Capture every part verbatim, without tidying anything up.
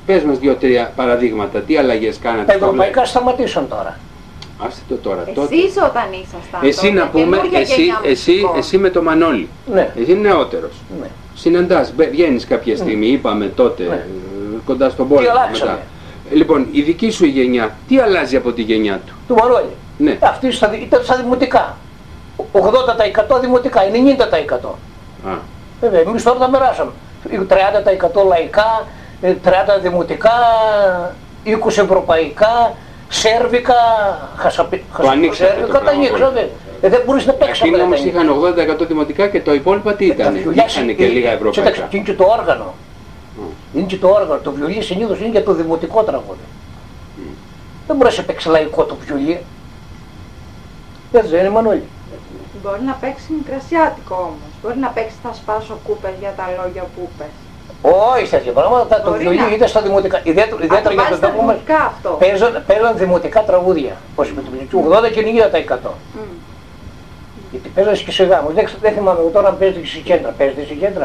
πες μας δύο-τρία παραδείγματα, τι αλλαγές κάνατε. Τα ευρωπαϊκά σταματήσαν τώρα. Άστε το τώρα. Εσείς τότε. όταν ήσασταν. Εσύ τότε, να πούμε, εσύ, εσύ, εσύ με το Μανώλη. Ναι. Εσύ νεότερος. Ναι. Συναντάς, μπαι- βγαίνεις κάποια στιγμή, είπαμε τότε, Ναι. ε, κοντά στον πόλεμο. Τι αλλάξαμε. μετά. Λοιπόν, η δική σου η γενιά, τι αλλάζει από τη γενιά του. Του Μανώλη. Ναι. Αυτή στα, ήταν στα δημοτικά. ογδόντα τοις εκατό δημοτικά, ενενήντα τοις εκατό. Α, Βέβαια, εμείς τώρα τα μοιράσαμε. τριάντα τοις εκατό λαϊκά, τριάντα τοις εκατό δημοτικά, είκοσι ευρωπαϊκά, σέρβικα, χασαπι... ανοίξατε το σέρβικα, τα πράγμα ανοίξαμε. Ε, δεν μπορείς να παίξεις εκείνοι με όμως τα είχαν ογδόντα τοις εκατό δημοτικά και το υπόλοιπα τι ήταν. Είχαν και λίγα Κοίταξε, ευρωπαϊκά. και είναι και το όργανο. Είναι και το όργανο. Το βιολί συνήθως είναι για το δημοτικό τραγούδι. Δεν μπορείς να παίξεις λαϊκό το βιολί. Έτσι δεν είναι, Μανώλη. Μπορεί να παίξει μικρασιάτικο όμως. Μπορεί να παίξει θα σπάσω κούπες για τα λόγια που είπες. Όχι τέτοια πράγματα, το Μπορεί βιολί να. ήταν στα δημοτικά. Ιδιαίτερα, ιδιαίτερα για βάζεις τον στα τόπο μας. δημοτικά αυτό. Παίζαν, παίζαν δημοτικά τραγούδια. Πώς είπε το βιολί, ογδόντα και ενενήντα τοις εκατό. Μμ. Γιατί παίζανε και σε γάμους. Δεν, δεν θυμάμαι εγώ τώρα αν παίζετε και σε κέντρα. Παίζετε σε κέντρα.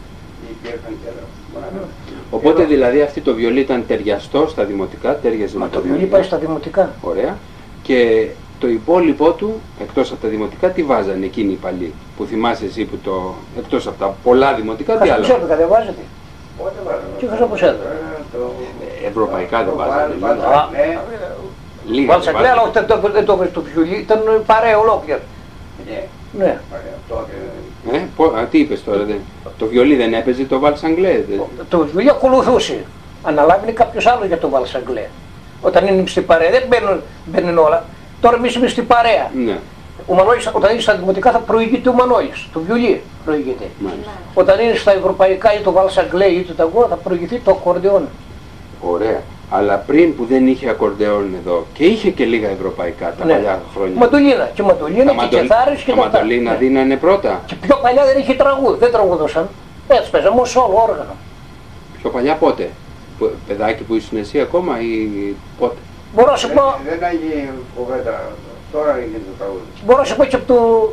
Οπότε δηλαδή αυτή το βιολί ήταν ταιριαστό στα δημοτικά, τέριαζε Μα με το βιολί βιολί. πάει στα δημοτικά. Ωραία. Και το υπόλοιπό του, εκτός από τα δημοτικά, τι βάζανε εκείνοι οι παλιοί που θυμάσαι εσύ που το, εκτός από τα πολλά δημοτικά, τι άλλο. Χασαποσέρβικα δεν βάζετε. Τι χασαποσέρβικα. Ε, Ευρωπαϊκά δεν βάζανε. Α, Λίγα δεν Βάλσα κλαία, αλλά βάζανε. όχι, δεν το- δεν το έβαλε το βιολί, ήταν παρέα ολόκληρο. Ναι. Ε, πο- α, τι είπες τώρα, δεν. Το βιολί δεν έπαιζε το Βάλς Αγγλέ. δεν- Το βιολί ακολουθούσε. Αναλάβει κάποιος άλλος για το Βαλσαγκλέ. Όταν είναι στην παρέα, δεν μπαίνουν, μπαίνουν όλα. Τώρα εμείς είμαστε στην παρέα. Ναι, Ο Μανώλης, όταν είναι στα δημοτικά θα προηγείται ο Μανώλης, το βιολί προηγείται. μάλιστα. Όταν είναι στα ευρωπαϊκά ή το Βαλσαγκλέ ή το ταγκό θα προηγηθεί το ακορντεόν. Ωραία. Αλλά πριν που δεν είχε ακορντεόν εδώ και είχε και λίγα ευρωπαϊκά τα Ναι. παλιά χρόνια. Μαντολίνα και μαντολίνα Τα και μαντολ- κεθάρες και τα τα αυτά. μαντολίνα Ναι. δίνανε πρώτα. Και πιο παλιά δεν είχε τραγούδι, δεν τραγουδούσαν. Έτσι παίζαμε ως όλο όργανο. Πιο παλιά πότε. Που- Παιδάκι που ήσουν εσύ ακόμα ή πότε. Μπορώ να σου πω, Δεν έχει κουβέντα. Τώρα είναι το τραγούδι. μπορώ να σου πω και από το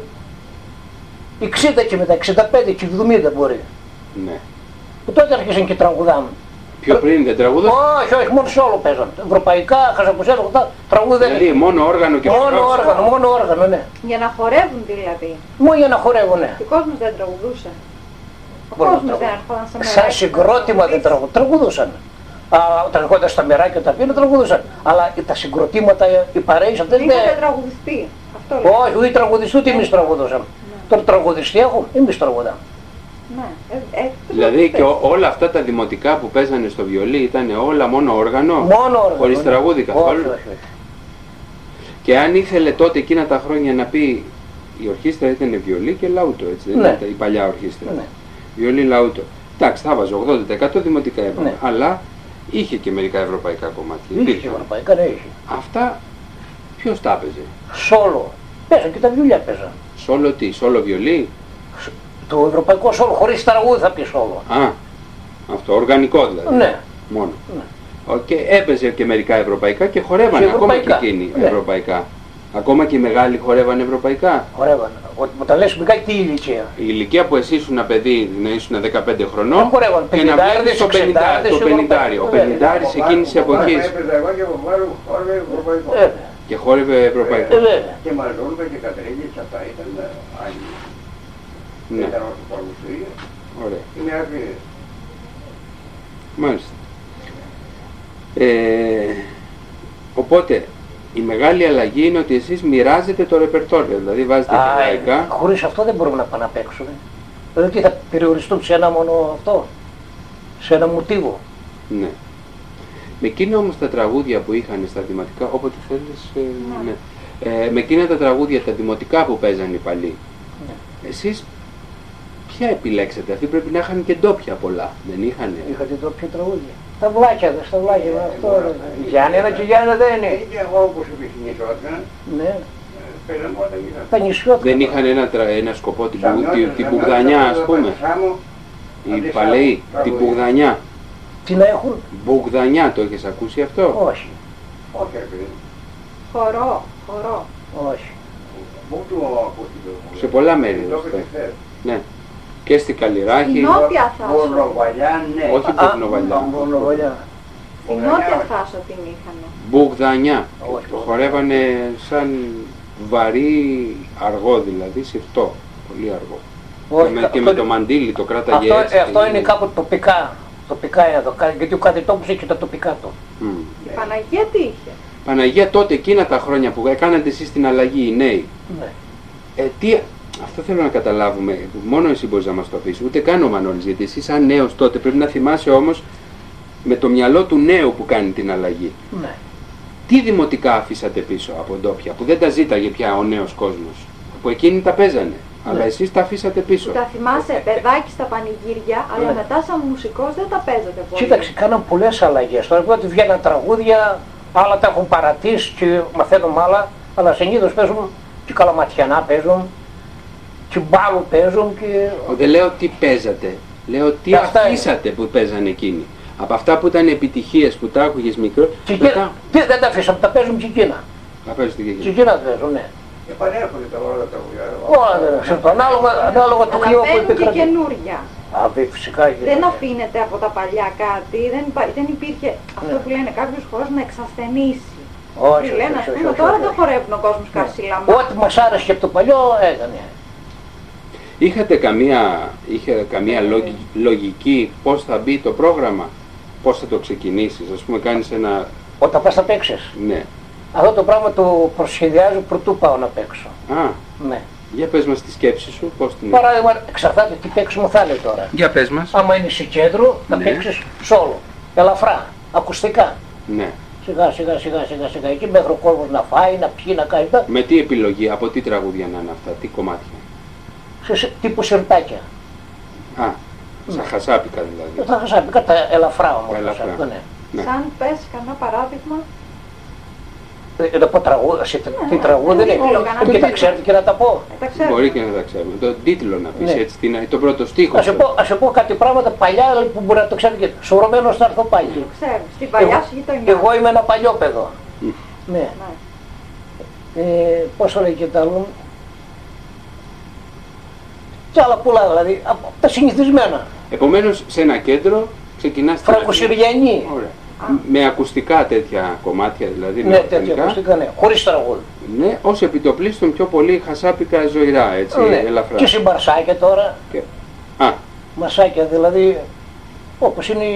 εξήντα και μετά, εξήντα πέντε και εβδομήντα μπορεί. Ναι. Που τότε άρχισαν και τραγουδάμε. Πιο πριν δεν τραγουδούσαν. Όχι, όχι, μόνο σε όλο παίζαν. Ευρωπαϊκά, χαζαποσέρβικα, τραγούδι δεν Δηλαδή είχε. μόνο όργανο και Μόνο φωνάζ. όργανο, μόνο όργανο, ναι. Για να χορεύουν δηλαδή. Μόνο για να χορεύουνε. Και ο κόσμος δεν τραγουδούσε. Ο Μπορεί να κόσμος δεν τραγουδούν. έρχονταν σε μεράκια. Σαν συγκρότημα δεν τραγου- τραγουδούσαν. Α, όταν ερχόταν στα μεράκια τα πίνα τραγουδούσαν. Αλλά τα συγκροτήματα, οι παρέες αυτές δεν... Είχατε τραγουδιστεί. Αυτό λέω. Όχι, ούτε τραγουδιστή ούτε εμείς τραγουδούσαμε. Τώρα τραγουδιστή έχω, εμείς τραγουδάμε. Ναι. Ε, ε, Δηλαδή και ό- όλα αυτά τα δημοτικά που παίζανε στο βιολί ήταν όλα μόνο όργανο. Μόνο όργανο. Χωρίς ναι. τραγούδι καθόλου. Όχι, όχι, όχι. Και αν ήθελε τότε εκείνα τα χρόνια να πει η ορχήστρα ήταν βιολί και λαούτο, έτσι δεν Ναι. ήταν η παλιά ορχήστρα. Ναι. Βιολί λαούτο. Εντάξει, θα βάζω ογδόντα τοις εκατό δημοτικά είπαμε. Ναι. Αλλά είχε και μερικά ευρωπαϊκά κομμάτια. Είχε και Υπήρχαν. ευρωπαϊκά, ναι, είχε. Αυτά ποιος τα έπαιζε. Σόλο. Παίζαν και τα βιολιά παίζαν. Σόλο τι, σόλο βιολί. Το ευρωπαϊκό σόλο, χωρίς τραγούδι θα πει σόλο. Α, αυτό, οργανικό δηλαδή. Ναι. Μόνο. Ναι. Ο, και έπαιζε και μερικά ευρωπαϊκά και χορεύανε Και ακόμα και ευρωπαϊκά. εκείνοι Ναι. ευρωπαϊκά. Ακόμα και οι μεγάλοι χορεύανε ευρωπαϊκά. Χορεύαν. Ό- Όταν λες μεγάλη τι ηλικία. Η ηλικία που εσύ ήσουν παιδί, να ήσουν δεκαπέντε χρονών Ε, χορεύαν και να πενηντάριδες, βλέπεις το εξεντάριδες, πενηντάρι, το πενηντάρι. Ο ευρωπαϊκό. πενηντάρης εκείνης της εποχής Έπαιζα εγώ και από πάνω χόρευε ευρωπαϊκό. Ε, και χόρευε ευρωπαϊκό. ε, βέβαια. Και Μαζόλκα και Κατρίνης, αυτά ήταν άλλοι. Ναι, Ήταν όσο παρουσία. ωραία. Είναι άκρη. Μάλιστα. Ε, οπότε, η μεγάλη αλλαγή είναι ότι εσείς μοιράζετε το ρεπερτόριο, δηλαδή βάζετε Α, εβραϊκά. χωρίς αυτό δεν μπορούμε να πάμε να παίξουμε. Δηλαδή τι θα περιοριστούμε σε ένα μόνο αυτό. Σε ένα μοτίβο. Ναι. Με εκείνα όμως τα τραγούδια που είχαν στα δημοτικά, όποτε θέλεις, ε, ναι. Ε, με εκείνα τα τραγούδια, τα δημοτικά που παίζαν οι παλιοί, Ναι. εσείς ποια επιλέξατε, αυτοί πρέπει να είχαν και ντόπια πολλά, δεν είχαν. Είχατε το πιο τραγούδια. Τα βλάκια, δε, στα βλάκια με αυτό. ρε. Γιάννενα και Γιάννενα δεν είναι. Και εγώ όπως επισυνήθωνα, Ναι. παίζαμε όταν είχα. Τα νησιώτικα. Δεν είχαν ένα, τρα- ένα σκοπό την, Σαν που- νιώτες, την, την σαν Μπογδανιά, νιώτες, ας πούμε. Σάμο, Οι αντί παλαιοί, Σάμο, την τραγούδι. Μπογδανιά. Τι να έχουν. Μπογδανιά, το έχεις ακούσει αυτό? Όχι. Όχι, ρε παιδί. Χορό, χορό. Όχι. Πού το ακούστηκε. Σε πολλά μέρη. Το αυτό. έπαιζε χθες. Ναι. Και στη Καλλιράχη, Στην Νότια θα σου. Μπορνοβαλιά, ναι. όχι Α, Πορνοβαλιά. Μπορνοβαλιά. Στην νότια Θάσο την είχανε. Μπουγδανιά. Όχι, Το χορεύανε σαν βαρύ αργό, δηλαδή σιρτό. Πολύ αργό. Όχι, και με, και με το μαντίλι το κράταγε αυτό, έτσι. ε, αυτό και- είναι κάπου τοπικά. Τοπικά είναι εδώ, κα- γιατί ο κάθε τόπος έχει τα τοπικά του. Μμ. Η Παναγία τι είχε. Παναγία, τότε εκείνα τα χρόνια που κάνατε εσείς την αλλαγή οι νέοι, Ναι. ε, τι, αυτό θέλω να καταλάβουμε, μόνο εσύ μπορείς να μας το πεις, ούτε καν ο Μανώλης, γιατί εσύ σαν νέος τότε πρέπει να θυμάσαι όμως με το μυαλό του νέου που κάνει την αλλαγή. Ναι. Τι δημοτικά αφήσατε πίσω από ντόπια, που δεν τα ζήταγε πια ο νέος κόσμος, που εκείνοι τα παίζανε, αλλά εσείς τα αφήσατε πίσω. Τα θυμάσαι παιδάκι στα πανηγύρια, αλλά Ναι. μετά σαν μουσικός δεν τα παίζατε πολύ. Κοίταξε, κάναν πολλές αλλαγές. Τώρα που βγαίναν τραγούδια, άλλα τα έχουν παρατήσει και μαθαίνουμε άλλα, αλλά συνήθως παίζουν και καλαματιανά παίζουν, και μπάλου παίζουν και... Δεν λέω τι παίζατε, λέω τι Αυτά είναι. αφήσατε που παίζανε εκείνοι. Από αυτά που ήταν επιτυχίες που τα άκουγες μικρό, Και μετά εκείνα, τι, δεν τα αφήσαμε, τα παίζουν και εκείνα. τα παίζετε και Και εκείνοι. εκείνα παίζουν, ναι. Επανέρχονται τα όλα τα βουλιά. Όλα δεν ξέρω, ανάλογα, ανάλογα το Αλλά κλίμα που παίρνουν και επικρατεί. καινούρια. Α, βε- φυσικά και... Δεν αφήνεται από τα παλιά κάτι, δεν, υπά- δεν υπήρχε αυτό Ναι. που λένε κάποιος χώρος να εξασθενήσει. Όχι, Τι όχι, λένε, όχι, ας όχι, πούμε, όχι, τώρα όχι, δεν όχι. χορεύουν ο κόσμος καρσιλαμά. Ό,τι μας άρεσε από το παλιό έκανε. Είχατε καμία, είχε καμία λογι- λογική πώς θα μπει το πρόγραμμα, πώς θα το ξεκινήσεις, ας πούμε κάνεις ένα, Όταν πας να παίξεις. ναι, Αυτό το πράγμα το προσχεδιάζω πρωτού πάω να παίξω. α, Ναι. για πες μας τη σκέψη σου, πώς την... Παράδειγμα, εξαρτάται τι παίξιμο θα είναι τώρα. Για πες μας. Άμα είναι σε κέντρο, θα Ναι. παίξεις σόλο, ελαφρά, ακουστικά. Ναι. Σιγά σιγά σιγά σιγά σιγά εκεί μέχρι ο κόσμος να φάει, να πιει, να κάνει τα... Με τι επιλογή, από τι τραγούδια να είναι αυτά, τι κομμάτια. σε, σε, τύπου σιρτάκια. Α, σαν χασάπικα δηλαδή. Θα χασάπηκα τα ελαφρά όμως. Τα ελαφρά. χασάπικα, ναι. Ναι. Σαν πες κανένα παράδειγμα. Ε, Να πω τραγούδι, σε τι Ναι, τραγούδι ναι, είναι. ναι, ναι, Και τα ναι. ξέρετε και να τα πω. Ε, τα ξέρω. Μπορεί και να τα ξέρουμε. Το τίτλο να πεις Ναι. έτσι, την, το πρώτο στίχο. Ας σου πω, ας σου πω κάτι πράγματα παλιά που μπορεί να το ξέρετε και σωρωμένος να έρθω πάλι. Το ξέρω. Στην παλιά Εγώ- σου γειτονιά. Εγώ είμαι ένα παλιό παιδό. Μμ. Ναι. Ναι. Ε, πώς το λέγεται το άλλο. Και άλλα πολλά δηλαδή, από τα συνηθισμένα. Επομένως, σε ένα κέντρο ξεκινάς την αρχή. Φραγκοσυριανή. Ωραία. Με ακουστικά τέτοια κομμάτια δηλαδή, με Ναι, τέτοια μηχανικά. ακουστικά, ναι. Χωρίς τραγούδι. Ναι, ως επιτοπλίστων πιο πολύ χασάπικα ζωηρά, έτσι, Ναι. ελαφρά. Και συμπαρσάκια τώρα, Και- Α, μασάκια δηλαδή, όπως είναι,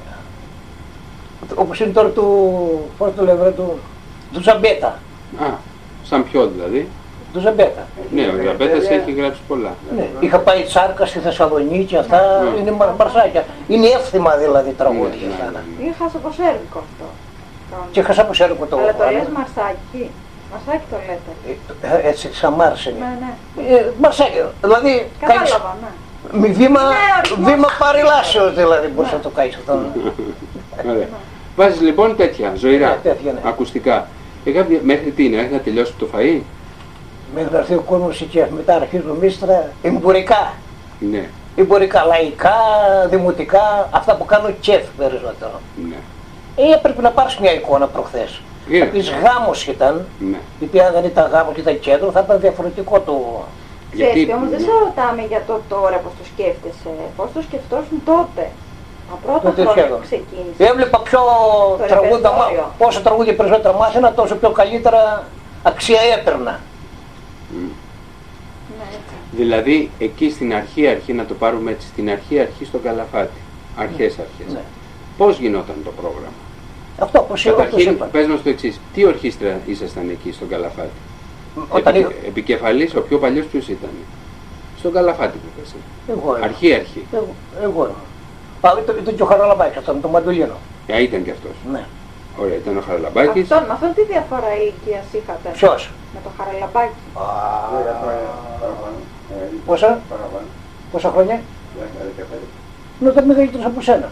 όπως είναι τώρα του, πώς το λέμε, του, του Ζαμπέτα. α, σαν ποιο δηλαδή. Του Ζαμπέτα. Ναι, ο Ζαμπέτας έχει γράψει πολλά. Ναι. Είχα πάει τσάρκα στη Θεσσαλονίκη, αυτά Ναι. είναι μα- μαρσάκια. Είναι εύθυμα δηλαδή τραγούδια Ναι, ναι, αυτά. ναι. Είναι χασοποσέρβικο αυτό. Και χασά που σέρκο το Αλλά το γράφω, λες ναι. μαρσάκι. Μαρσάκι το λέτε. Ε, Έτσι, σαν Μάρς είναι. Ναι, ναι. Ε, Μαρσάκια, δηλαδή κάνεις Κατάλαβα, ναι. με βήμα, Ναι, αριθμός. βήμα παρελάσεως δηλαδή μπορείς να το κάνεις αυτό. Ωραία. Βάζεις λοιπόν τέτοια, ζωηρά, Ναι, τέτοια, ναι. ακουστικά. Ε, κάποια, μέχρι τι είναι, μέχρι να τελειώσει το φαΐ. Μέχρι να έρθει ο κόσμος εκεί, μετά αρχίζουν μίστρα, εμπορικά. Ναι, Εμπορικά, λαϊκά, δημοτικά, αυτά που κάνουν κεφ περισσότερο. ναι. Ε, έπρεπε να πάρεις μια εικόνα προχθές. Είδα. Θα πεις γάμος ήταν, Ναι. γιατί αν δεν ήταν γάμος και ήταν κέντρο θα ήταν διαφορετικό το... Ξέρεις Γιατί- τι, όμως δεν σε ρωτάμε για το τώρα πώς το σκέφτεσαι. Πώς το σκεφτόσουν τότε. Τα πρώτα Τότε χρόνια σχεδόν. που ξεκίνησε. Έβλεπα πιο Το τραγούδια, ρεπερτόριο. μα- πόσο τραγούδια περισσότερα μάθαινα, τόσο πιο καλύτερα αξία έπαιρνα. Μμ. Ναι, έτσι. Δηλαδή, εκεί στην αρχή, αρχή να το πάρουμε έτσι, στην αρχή, αρχή στον Καλαφάτη. Αρχές, αρχές. Ναι. Πώς γινόταν το πρόγραμμα. Αυτό όπως είπα, όπως Καταρχήν, είπα. πες μας το εξής. Τι ορχήστρα ήσασταν εκεί στον Καλαφάτη. Όταν Επικε- είχα... Επικεφαλής, ο πιο παλιός ποιος ήταν. Στον Καλαφάτη που είπες. Εγώ ήμουν. Αρχή, αρχή. Εγώ, εγώ ήμουν. Α, ήταν, ήταν και ο Χαραλαμπάκης, αυτό με το μαντολίνο. Ε, ήταν και αυτός. Ναι. Ωραία, ήταν ο Χαραλαμπάκης. Αυτόν, με αυτόν τι διαφορά ηλικίας είχατε. Ποιος? Με το Χαραλαμπάκι. Δέκα χρόνια παραπάνω. Ε, Πόσα? Παραπάνω. Πόσα χρόνια? Δέκα, δεκαπέντε. Είναι όταν μεγαλύτερος από σένα.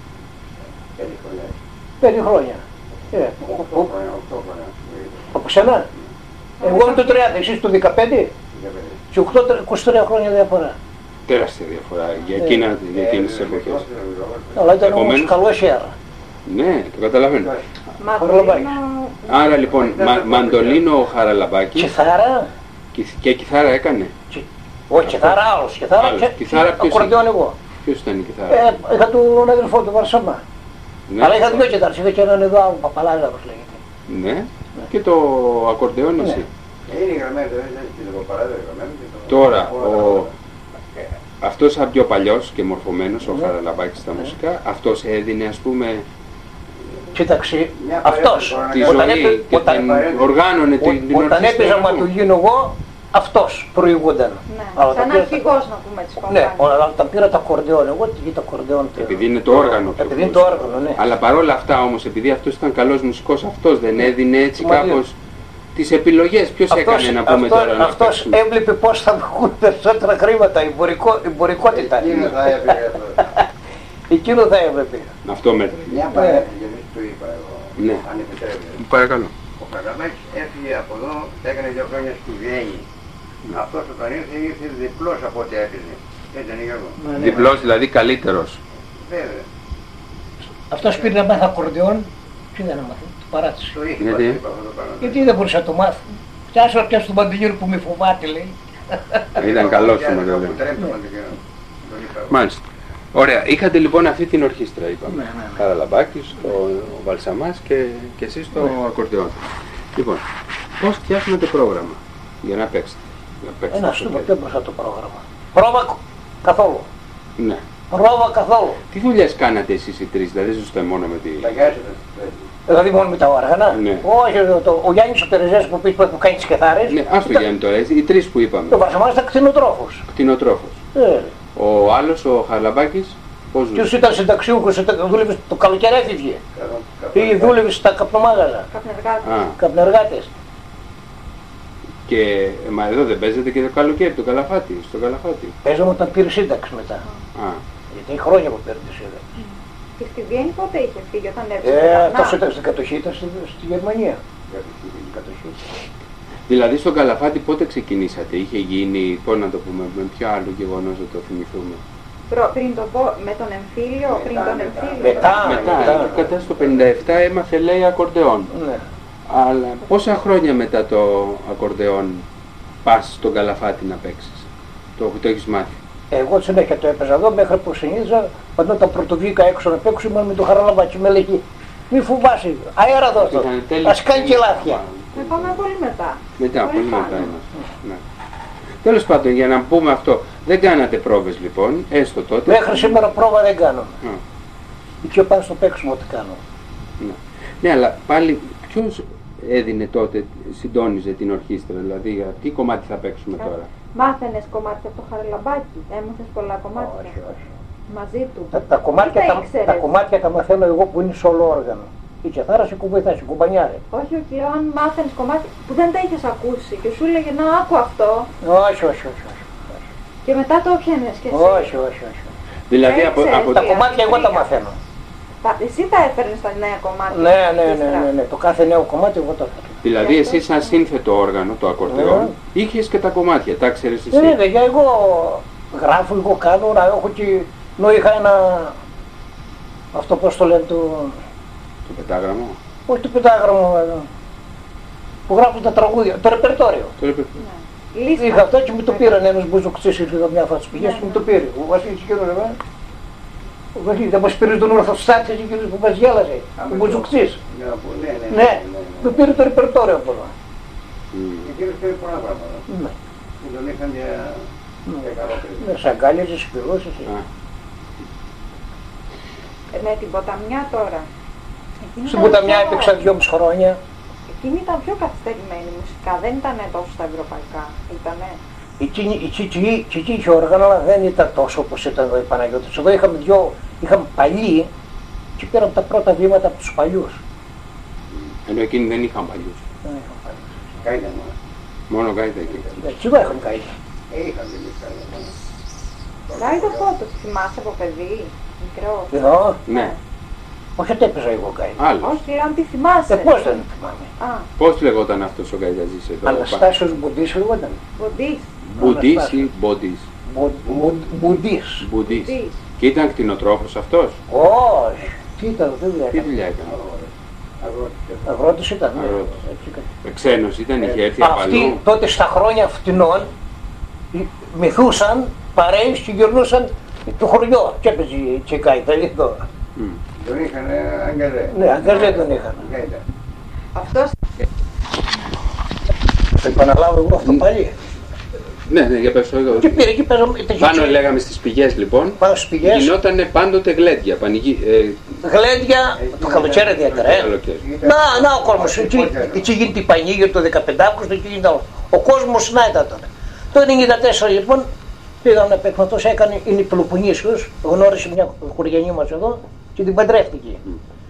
Πέντε χρόνια. Πέντε χρόνια. Ε, ο- Οκτώ ο- χρόνια, οκτώ χρόνια. από σένα. Εγώ είμαι το τριάντα, εσείς το δεκαπέντε Δεκαπέντε. και οκτώ, είκοσι τρία χρόνια διαφορά. Τεράστια διαφορά για Ε, εκείνα, για Ε, εκείνες τις ε, εποχές. ε, Αλλά ήταν όμως Επομένως- καλό σιέρα. Ναι, το καταλαβαίνω. Μαντολίνο. Άρα λοιπόν, μα, μαντολίνο ο Χαραλαμπάκης Κιθάρα, και, και κιθάρα έκανε. κι- όχι κιθάρα άλλος, κιθάρα Άλλος. και Κιθάρα ποιος ακορντεόν εγώ. Ποιος ήταν η κιθάρα. Ε, είχα τον αδελφό του Βαρσαμά. Ναι. Αλλά είχα δύο κιθάρες, είχα και έναν εδώ από Παπαλάζαρος λέγεται. Ναι. Ναι. Και το ακορντεόν Ναι. εσύ. Είναι γραμμένο, δεν είναι το παράδειγμα γραμμένο. και το- Τώρα, όλα ο... τα- αυτός σαν πιο παλιός και μορφωμένος, ο Ναι. Χαραλαμπάκης στα μουσικά, αυτός έδινε ας πούμε Κοίταξε, Μια αυτός, παρέα τη που όταν, ζωή έπαι- και όταν, την οργάνωνε την, την όταν ορχήστρα έπαιζα του. μα του γίνω εγώ, αυτός προηγούνταν. Ναι, Αλλά σαν όταν πήρα- αρχηγός να πούμε της Ναι, κομπάνιας. αλλά όταν πήρα το ακορντεόν, εγώ τι το ακορντεόν. το- Επειδή είναι το όργανο. πιο Επειδή είναι πολύ. το όργανο, ναι. Αλλά παρόλα αυτά όμως, επειδή αυτός ήταν καλός μουσικός, αυτός δεν έδινε έτσι Μα δύο. κάπως τις επιλογές. Ποιος έκανε να πούμε αυτός, τώρα να αυτός παίξουμε. έβλεπε πώς θα βγουν περισσότερα χρήματα, εμπορικό, εμπορικότητα. Εκείνο θα έπαιρνε αυτό. Εκείνο θα έβλεπε. Αυτό μέτρη. Μια παρέα, γιατί το είπα εγώ, Ναι. αν επιτρέπετε. Παρακαλώ. Ο Χαραλαμπάκης έφυγε από εδώ, έκανε δύο χρόνια στη Βιέννη. Αυτός όταν ήρθε, ήρθε διπλός από ό,τι έπαιζε. Έτσι δεν είναι Γιώργο. Ναι, ναι. Διπλός δηλαδή καλύτερος. Βέβαια. Αυτός πήρε να μάθει ακορντεόν και δεν να μάθει, το παράτησε. Το είχε Γιατί? μας είπα αυτό το πράγμα. Γιατί δεν μπορούσε να το μάθει. Πιάσω και στον Παντελήρο που με φοβάται, λέει. Ήταν καλός το το μοντέλο. μοντέλο. Μάλιστα. Ωραία. Είχατε λοιπόν αυτή την ορχήστρα, είπαμε. Ναι, ναι, ναι. Χαραλαμπάκης, ο, ο Βαλσαμάς και, και εσείς το Ναι. ακορντεόν. Λοιπόν, πώς φτιάχνετε πρόγραμμα για να παίξετε. Να παίξετε Ένα στο σου πω τέλος. πιο μπροστά το πρόγραμμα. Πρόβα καθόλου. Ναι. Πρόβα καθόλου. Τι δουλειές κάνατε εσείς οι τρεις, δηλαδή δεν ζούσατε μόνο με τη... Τα γιάζετε. Δηλαδή μόνο με τα όργανα. Ναι. Όχι, το, ο Γιάννης ο Τερεζές που, πει- που κάνει τις κεθάρες. Ναι, ας το ήταν- Γιάννη τώρα, έτσι, οι τρεις που είπαμε. Το Βαρσαμάς ήταν κτηνοτρόφος. Κτηνοτρόφος. Ε, Ο άλλος, ο Χαραλαμπάκης, πώς Ποιος ζούσε. ήταν συνταξιούχος, ήταν- δούλευε το καλοκαίρι έφυγε. Ή δούλευε στα καπνομάγαζα. Καπνεργάτη. Α, Καπνεργάτες. και μα εδώ δεν παίζετε και το καλοκαίρι, το καλαφάτι, στο καλαφάτι. Παίζαμε όταν πήρε σύνταξη μετά. Α, Γιατί έχει χρόνια που πήρε τη σύνταξη. Και στη Βιέννη πότε είχε φύγει όταν έψε Ε, τα τόσο καπνά. ήταν στην κατοχή, ήταν στη, στη Γερμανία. Στην κατοχή. δηλαδή στον καλαφάτι πότε ξεκινήσατε, είχε γίνει, πώς να το πούμε, με ποιο άλλο γεγονός να το θυμηθούμε. Προ- πριν το πο- με τον εμφύλιο, Μετά, πριν τον μετά. εμφύλιο. Μετά. Μετά, μετά. ε, κατά στο πενήντα επτά έμαθε λέει ακορντεόν. Ναι. Αλλά πόσα χρόνια μετά το ακορντεόν πας στον καλαφάτι να παίξεις, το, το έχεις μάθει. Εγώ συνέχεια το έπαιζα εδώ μέχρι που συνήθιζα. Όταν πρωτοβγήκα έξω να παίξω ήμουν με τον Χαραλαμπάκη. Με λέγει μη φοβάσαι, αέρα δώσ' το. Ήταν τέλεια. Ας κάνει και λάθια. Με πάμε πολύ μετά. Μετά, πολύ μετά πάνω. είμαστε. Ναι. Τέλος πάντων, για να πούμε αυτό, δεν κάνατε πρόβες λοιπόν, έστω τότε. Μέχρι σήμερα πρόβα δεν κάνω. Α, Ή πιο πάνω στο παίξιμο ό,τι κάνω. ναι. Ναι, αλλά πάλι ποιος έδινε τότε, συντόνιζε την ορχήστρα, δηλαδή για τι κομμάτι θα παίξουμε τώρα. Μάθαινες κομμάτια από το Χαραλαμπάκι, έμαθες πολλά κομμάτια Όχι, όχι. μαζί του. Τα, τα, κομμάτια, Τι τα τα, ήξερες? τα κομμάτια τα μαθαίνω εγώ που είναι σε όλο όργανο. Η κιθάρα σε κουμπβοηθάει, σε κουμπανιάρε. Όχι, ο λέω αν μάθαινες κομμάτια που δεν τα είχες ακούσει και σου έλεγε να άκου αυτό Όχι, όχι, όχι. όχι. και μετά το έπιανες και εσύ. Όχι, όχι, όχι. Δηλαδή από, Έξερες. από, Τα κομμάτια εγώ τα μαθαίνω. Τα- Εσύ τα έφερνες τα νέα κομμάτια. Ναι, ναι, ναι, ύστερα. ναι, ναι. Το κάθε νέο κομμάτι εγώ το έφερα. δηλαδή Και εσύ αυτό- σαν σύνθετο όργανο, το ακορντεόν, Ναι. είχες και τα κομμάτια, τα ξέρεις εσύ. Ναι, ναι, για εγώ γράφω, εγώ κάνω, να έχω και... Νο είχα ένα... Αυτό πώς το λένε, το... Το πετάγραμμο. Όχι το πεντάγραμμο, ε, που γράφουν τα τραγούδια, το ρεπερτόριο. Το ρεπε- Ναι. Λίστα. Είχα αυτό και μου το πήραν ένας μπουζουκτσής, ήρθε εδώ μια φορά στις πηγές Ναι, και μου ναι. το πήρε. Ο Βασίλης κύριος ρε, ο Βασίλης δεν μας πήρε τον ορθοστάτη και κύριος που μας γέλαζε, ο μπουζουκτσής. Ναι, του πήρε το ρεπερτόριο από εδώ. Μμ. Εκείνος πήρε πολλά πράγματα. Ναι, Που τον είχαν για για καλό παιδί. ναι, σ' αγκάλιαζε, σπυρώσεις. Α, Ε, Με την ποταμιά τώρα. Εκείνη Στην ήταν Ποταμιά πιο- έπαιξα δυόμιση χρόνια. Εκείνη ήταν πιο καθυστερημένη μουσικά, δεν ήταν τόσο στα ευρωπαϊκά. Ήτανε. Εκείνη η Τσίκη είχε όργανο, αλλά δεν ήταν τόσο όπως ήταν εδώ η Παναγιώτης. Εδώ είχαμε δυο, είχαμε παλιοί και πήραμε τα πρώτα βήματα από τους παλιούς. ενώ εκείνοι δεν είχαν παλιούς. Δεν είχαμε παλιούς. Κάιταν μόνο. Μόνο γκάιτα εκεί. Έτσι δεν είχαμε καεί. Ε, είχαν δεν είχαν μόνο. Γκάιτα πότε, το θυμάσαι από παιδί, μικρό. Εδώ, Ναι, όχι ότι έπαιζα εγώ καεί. άλλος. Όχι, λέω αν τη θυμάσαι. Ε, πώς δεν θυμάμαι. Α, Πώς λεγόταν αυτός ο γκαϊταζής εδώ. Αναστάσιος Μπουντής λεγόταν. Μποντής. Μπουντής ή Μποντής. Μπου- Μπου- Μπουντής. Μπουντής. Μπουντής. Και ήταν κτηνοτρόφος αυτός. Όχι. Τι ήταν, τι δουλειά Τι έκανε. δουλειά έκανε. Αγρότης. Αγρότης ήταν. ναι. Αγρότης. Έτσι έκανε. Ε, Ξένος ήταν, είχε έρθει από Αυτοί αλλού. τότε στα χρόνια φτηνών μυθούσαν παρέες και γυρνούσαν το χωριό και έπαιζε η τσεκάιτα εδώ. Μμ. Τον είχαν αγκαλέ. Ναι, αγκαλέ τον είχαν. Αυτός Θα επαναλάβω εγώ αυτό πάλι. Ναι, ναι, για πες το εγώ. Και πήρε και παίζαμε. Πάνω λέγαμε στις πηγές λοιπόν. Πάνω στις πηγές. Γινότανε πάντοτε γλέντια, πανηγύ... Ε, Γλέντια, το καλοκαίρι ιδιαίτερα, ε. καλοκαίρι. Να, να ο κόσμος, εκεί, εκεί γίνεται η Πανίγιο το δεκαπέντε Αυγούστου, εκεί γίνεται όλο. Ο κόσμος να ήταν τότε. Το ενενήντα τέσσερα λοιπόν πήγαμε να παίξουμε, αυτός έκανε, είναι Πελοποννήσιος, γνώρισε μια χωριανή μας εδώ και την παντρεύτηκε.